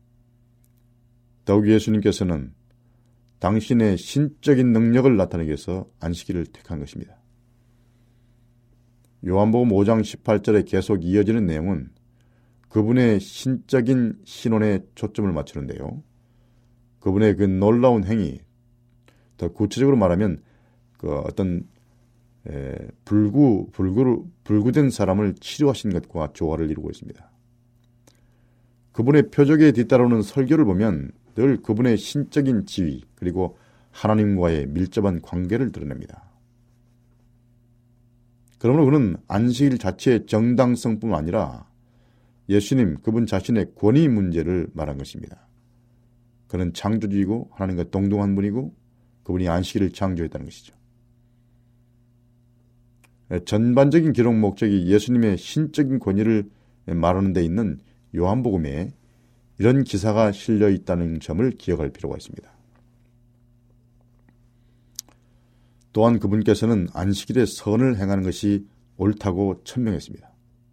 더욱 예수님께서는 당신의 신적인 능력을 나타내기 위해서 안식일을 택한 것입니다. 요한복음 5장 18절에 계속 이어지는 내용은 그분의 신적인 신원에 초점을 맞추는데요. 그분의 그 놀라운 행위, 더 구체적으로 말하면 그 어떤 불구된 사람을 치료하신 것과 조화를 이루고 있습니다. 그분의 표적에 뒤따르는 설교를 보면 늘 그분의 신적인 지위 그리고 하나님과의 밀접한 관계를 드러냅니다. 그러므로 그는 안식일 자체의 정당성뿐만 아니라 예수님 그분 자신의 권위 문제를 말한 것입니다. 그는 창조주이고 하나님과 동등한 분이고 그분이 안식일을 창조했다는 것이죠. 전반적인 기록 목적이 예수님의 신적인 권위를 말하는 데 있는 요한복음에 이런 기사가 실려 있다는 점을 기억할 필요가 있습니다. 또한 그분께서는 안식일에 선을 행하는 것이 옳다고 천명했습니다.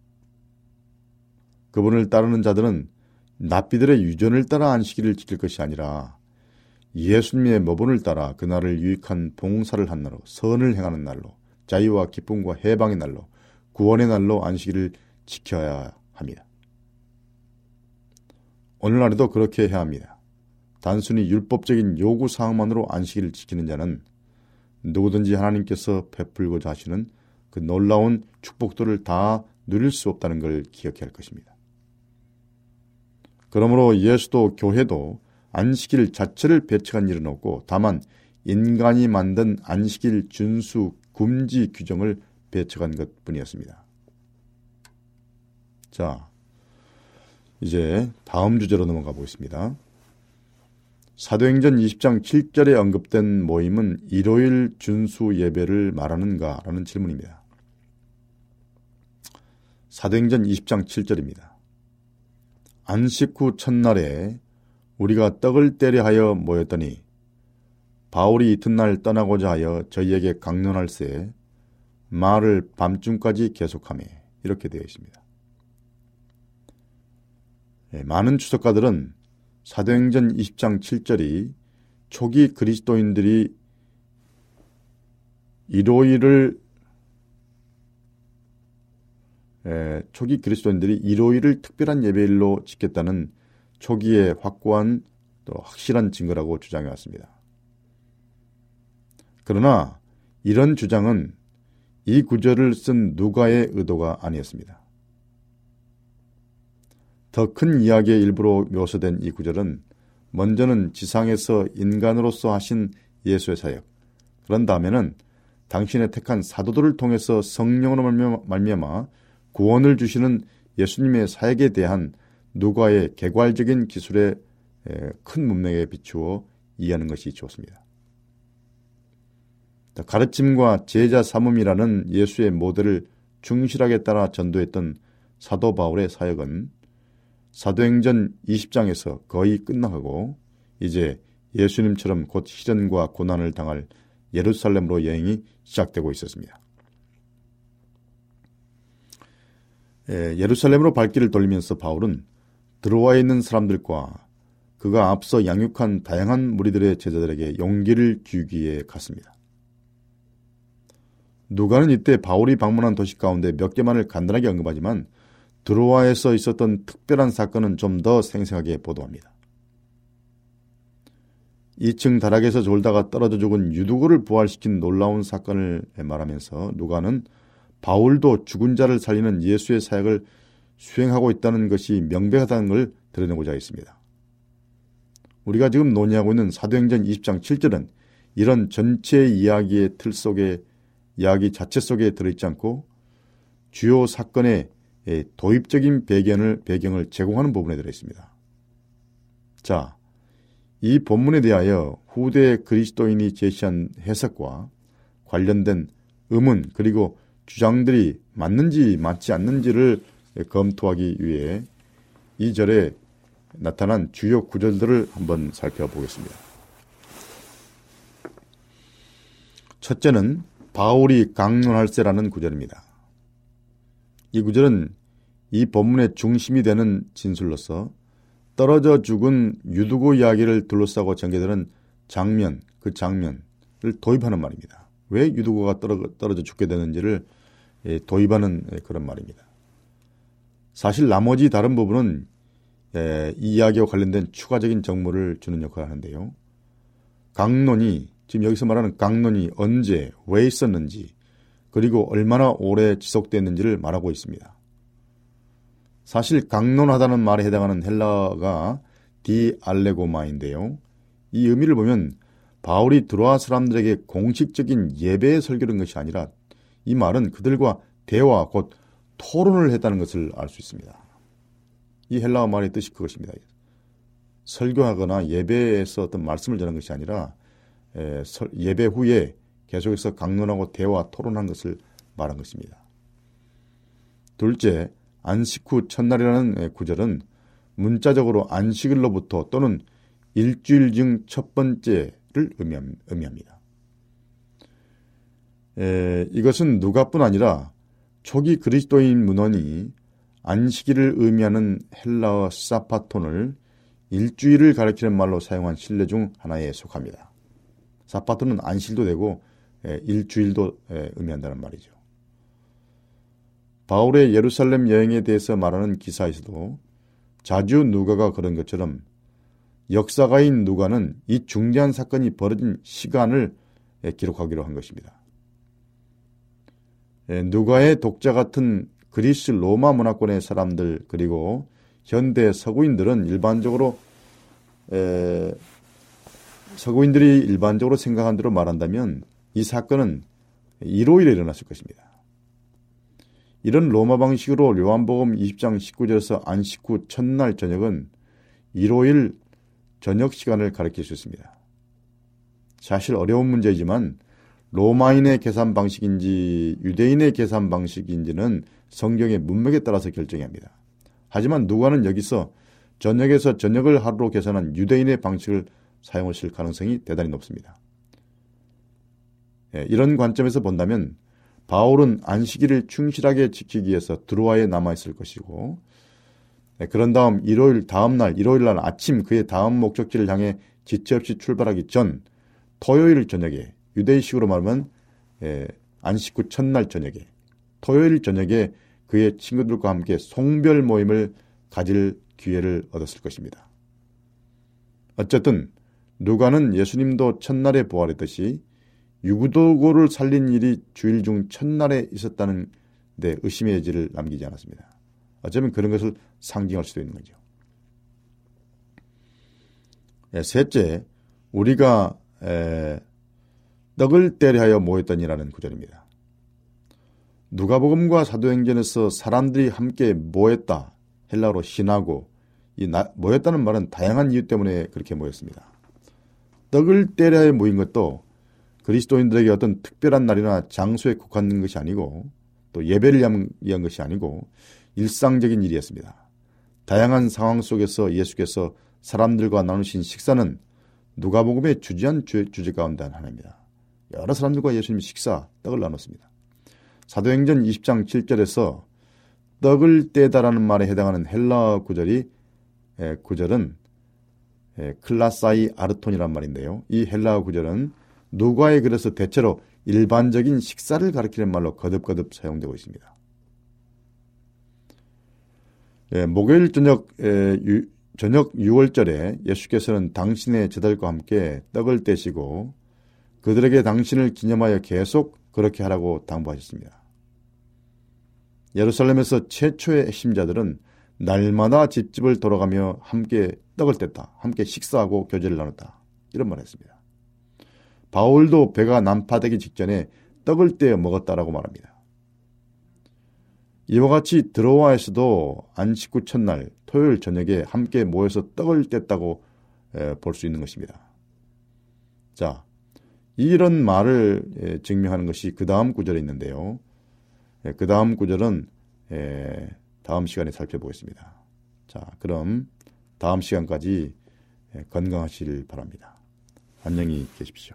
그분을 따르는 자들은 납비들의 유전을 따라 안식일을 지킬 것이 아니라 예수님의 모본을 따라 그날을 유익한 봉사를 한 날로, 선을 행하는 날로, 자유와 기쁨과 해방의 날로, 구원의 날로 안식일을 지켜야 합니다. 오늘날에도 그렇게 해야 합니다. 단순히 율법적인 요구사항만으로 안식일을 지키는 자는 누구든지 하나님께서 베풀고자 하시는 그 놀라운 축복들을 다 누릴 수 없다는 걸 기억해야 할 것입니다. 그러므로 예수도 교회도 안식일 자체를 배척한 일은 없고 다만 인간이 만든 안식일 준수 금지 규정을 배척한 것뿐이었습니다. 자, 이제 다음 주제로 넘어가 보겠습니다. 사도행전 20장 7절에 언급된 모임은 일요일 준수 예배를 말하는가? 라는 질문입니다. 사도행전 20장 7절입니다. 안식 후 첫날에 우리가 떡을 떼려 하여 모였더니 바울이 이튿날 떠나고자 하여 저희에게 강론할새 말을 밤중까지 계속하며 이렇게 되어 있습니다. 많은 주석가들은 사도행전 20장 7절이 초기 그리스도인들이 일요일을 특별한 예배일로 지켰다는 초기에 확고한 또 확실한 증거라고 주장해 왔습니다. 그러나 이런 주장은 이 구절을 쓴 누가의 의도가 아니었습니다. 더 큰 이야기의 일부로 묘사된 이 구절은 먼저는 지상에서 인간으로서 하신 예수의 사역, 그런 다음에는 당신의 택한 사도들을 통해서 성령으로 말미암아 구원을 주시는 예수님의 사역에 대한 누가의 개괄적인 기술에 큰 문맥에 비추어 이해하는 것이 좋습니다. 가르침과 제자 삼음이라는 예수의 모델을 충실하게 따라 전도했던 사도 바울의 사역은 사도행전 20장에서 거의 끝나가고 이제 예수님처럼 곧 시련과 고난을 당할 예루살렘으로 여행이 시작되고 있었습니다. 예루살렘으로 발길을 돌리면서 바울은 드로아에 있는 사람들과 그가 앞서 양육한 다양한 무리들의 제자들에게 용기를 주기 위해 갔습니다. 누가는 이때 바울이 방문한 도시 가운데 몇 개만을 간단하게 언급하지만 드로아에서 있었던 특별한 사건은 좀 더 생생하게 보도합니다. 2층 다락에서 졸다가 떨어져 죽은 유두고를 부활시킨 놀라운 사건을 말하면서 누가는 바울도 죽은 자를 살리는 예수의 사역을 수행하고 있다는 것이 명백하다는 걸 드러내고자 했습니다. 우리가 지금 논의하고 있는 사도행전 20장 7절은 이런 전체 이야기의 틀 속에, 이야기 자체 속에 들어있지 않고 주요 사건의 도입적인 배경을 제공하는 부분에 들어있습니다. 자, 이 본문에 대하여 후대 그리스도인이 제시한 해석과 관련된 의문 그리고 주장들이 맞는지 맞지 않는지를 검토하기 위해 이 절에 나타난 주요 구절들을 한번 살펴보겠습니다. 첫째는 바울이 강론할세라는 구절입니다. 이 구절은 이 본문의 중심이 되는 진술로서 떨어져 죽은 유두고 이야기를 둘러싸고 전개되는 장면, 그 장면을 도입하는 말입니다. 왜 유두고가 떨어져 죽게 되는지를 도입하는 그런 말입니다. 사실 나머지 다른 부분은 이 이야기와 관련된 추가적인 정보를 주는 역할을 하는데요. 강론이, 지금 여기서 말하는 강론이 언제, 왜 있었는지, 그리고 얼마나 오래 지속됐는지를 말하고 있습니다. 사실 강론하다는 말에 해당하는 헬라어가 디알레고마인데요. 이 의미를 보면 바울이 드로아 사람들에게 공식적인 예배의 설교를 한 것이 아니라 이 말은 그들과 대화, 곧 토론을 했다는 것을 알 수 있습니다. 이 헬라어 말의 뜻이 그것입니다. 설교하거나 예배에서 어떤 말씀을 전한 것이 아니라 예배 후에 계속해서 강론하고 대화, 토론한 것을 말한 것입니다. 둘째, 안식 후 첫날이라는 구절은 문자적으로 안식일로부터 또는 일주일 중 첫 번째를 의미합니다. 이것은 누가뿐 아니라 초기 그리스도인 문헌이 안식일을 의미하는 헬라어 사파톤을 일주일을 가리키는 말로 사용한 신뢰 중 하나에 속합니다. 사파톤은 안식일도 되고 일주일도 의미한다는 말이죠. 바울의 예루살렘 여행에 대해서 말하는 기사에서도 자주 누가가 그런 것처럼 역사가인 누가는 이 중대한 사건이 벌어진 시간을 기록하기로 한 것입니다. 누가의 독자 같은 그리스 로마 문화권의 사람들 그리고 현대 서구인들이 일반적으로 생각한 대로 말한다면 이 사건은 일요일에 일어났을 것입니다. 이런 로마 방식으로 요한복음 20장 19절에서 안식 후 첫날 저녁은 일요일 저녁 시간을 가리킬 수 있습니다. 사실 어려운 문제이지만 로마인의 계산 방식인지 유대인의 계산 방식인지는 성경의 문맥에 따라서 결정해야 합니다. 하지만 누가는 여기서 저녁에서 저녁을 하루로 계산한 유대인의 방식을 사용하실 가능성이 대단히 높습니다. 이런 관점에서 본다면 바울은 안식일을 충실하게 지키기 위해서 드로아에 남아있을 것이고 그런 다음 일요일 날 아침 그의 다음 목적지를 향해 지체 없이 출발하기 전 토요일 저녁에 유대식으로 말하면 안식 후 첫날 저녁에 토요일 저녁에 그의 친구들과 함께 송별 모임을 가질 기회를 얻었을 것입니다. 어쨌든 누가는 예수님도 첫날에 부활했듯이 유두고를 살린 일이 주일 중 첫날에 있었다는 데 의심의 여지를 남기지 않았습니다. 어쩌면 그런 것을 상징할 수도 있는 거죠. 셋째, 우리가 떡을 때려하여 모였더니라는 구절입니다. 누가복음과 사도행전에서 사람들이 함께 모였다, 헬라어로 신하고 모였다는 말은 다양한 이유 때문에 그렇게 모였습니다. 떡을 때려하여 모인 것도 그리스도인들에게 어떤 특별한 날이나 장소에 국한된 것이 아니고 또 예배를 위한 것이 아니고 일상적인 일이었습니다. 다양한 상황 속에서 예수께서 사람들과 나누신 식사는 누가복음의 주지한 주제 가운데 하나입니다. 여러 사람들과 예수님이 떡을 나눴습니다. 사도행전 20장 7절에서 떡을 떼다라는 말에 해당하는 헬라어 구절은 클라사이 아르톤이란 말인데요. 이 헬라어 구절은 누가의 글에서 대체로 일반적인 식사를 가리키는 말로 거듭거듭 사용되고 있습니다. 목요일 저녁 6월절에 예수께서는 당신의 제자들과 함께 떡을 떼시고 그들에게 당신을 기념하여 계속 그렇게 하라고 당부하셨습니다. 예루살렘에서 최초의 핵심자들은 날마다 집집을 돌아가며 함께 떡을 뗐다. 함께 식사하고 교제를 나눴다. 이런 말을 했습니다. 바울도 배가 난파되기 직전에 떡을 떼어 먹었다라고 말합니다. 이와 같이 드로아에서도 안식 후 첫날 토요일 저녁에 함께 모여서 떡을 뗐다고 볼 수 있는 것입니다. 자, 이런 말을 증명하는 것이 그 다음 구절에 있는데요. 그 다음 구절은 다음 시간에 살펴보겠습니다. 자, 그럼 다음 시간까지 건강하시길 바랍니다. 안녕히 계십시오.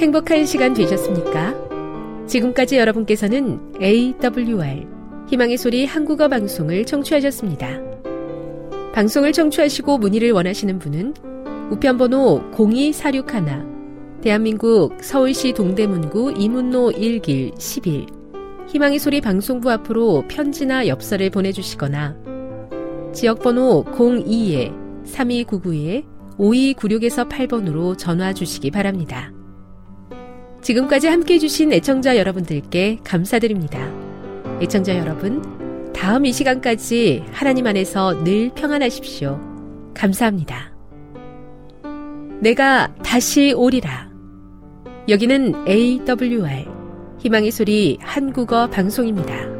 행복한 시간 되셨습니까? 지금까지 여러분께서는 AWR 희망의 소리 한국어 방송을 청취하셨습니다. 방송을 청취하시고 문의를 원하시는 분은 우편번호 02461 대한민국 서울시 동대문구 이문로 1길 11 희망의 소리 방송부 앞으로 편지나 엽서를 보내주시거나 지역번호 02-3299-5296에서 8번으로 전화 주시기 바랍니다. 지금까지 함께해 주신 애청자 여러분들께 감사드립니다. 애청자 여러분, 다음 이 시간까지 하나님 안에서 늘 평안하십시오. 감사합니다. 내가 다시 오리라. 여기는 AWR 희망의 소리 한국어 방송입니다.